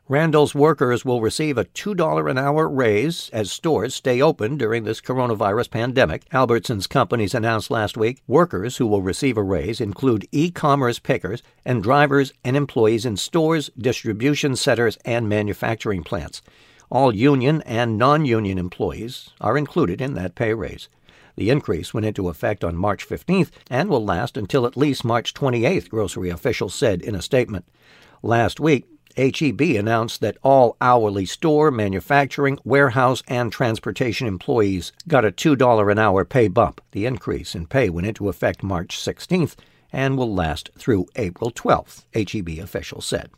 Randall's workers will receive a $2 an hour raise as stores stay open during this coronavirus pandemic. Albertsons Companies announced last week workers who will receive a raise include e-commerce pickers and drivers and employees in stores, distribution centers, and manufacturing plants. All union and non-union employees are included in that pay raise. The increase went into effect on March 15th and will last until at least March 28th, grocery officials said in a statement. Last week, H-E-B announced that all hourly store, manufacturing, warehouse, and transportation employees got a $2 an hour pay bump. The increase in pay went into effect March 16th and will last through April 12th, H-E-B officials said.